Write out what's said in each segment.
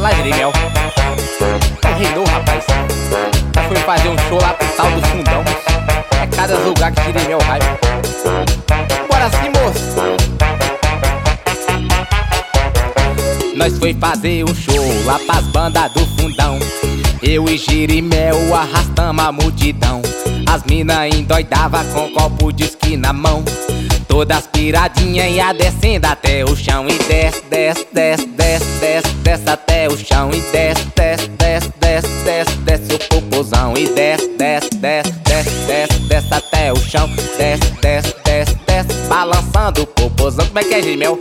lá, Jerimel. Reinou, rapaz. Já foi fazer um show lá pro tal do Fundão. É cada lugar que Jerimel vai. Bora sim, moço. Nós foi fazer um show lá pras bandas do Fundão. Eu e Jerimel arrastamos a multidão. As mina endoidava com copo de uísque na mão. Todas piradinhas ia descendo até o chão. E desce, desce, desce, desce, desce, desce até o chão. E desce, desce, desce, desce, desce, desce o popozão. E desce, desce, desce, desce, desce, desce até o chão. Desce, desce, desce, desce, balançando o popozão. Como é que é, Jerimel?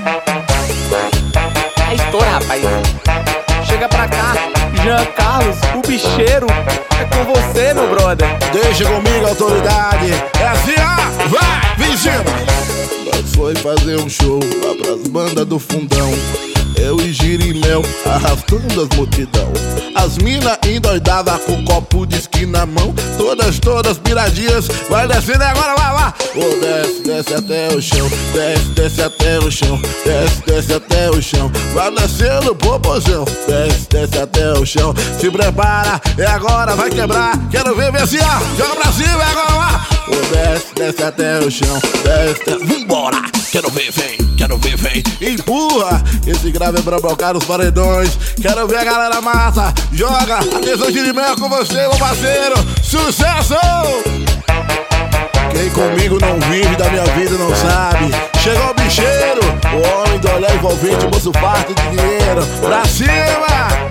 É estoura, rapaz. Chega pra cá, Jean Carlos, o bicheiro. É com você, meu brother. Deixa comigo, autoridade. É assim, ó, vai, vem em cima. Nós foi fazer um show lá pras bandas do Fundão. Eu e Jerimel arrastando as multidão. As mina endoidava com copo de uísque na mão. Todas piradinhas. Vai descendo agora, vai. Oh, desce, desce até o chão. Desce, desce até o chão. Desce, desce até o chão. Vai descendo, popozão. Desce, desce até o chão. Se prepara, é agora, vai quebrar. Quero ver assim, ó. Joga pra cima, é agora, lá. Oh, desce, desce até o chão. Desce, desce. Vambora. Quero ver, vem. Empurra. Esse grave é pra blocar os paredões. Quero ver a galera massa. Joga. Atenção, Jerimel, com você, meu parceiro. Sucesso! Quem comigo não vive da minha vida não sabe. Chegou o bicheiro, o homem do olhar envolvente, moço farto de dinheiro. Pra cima!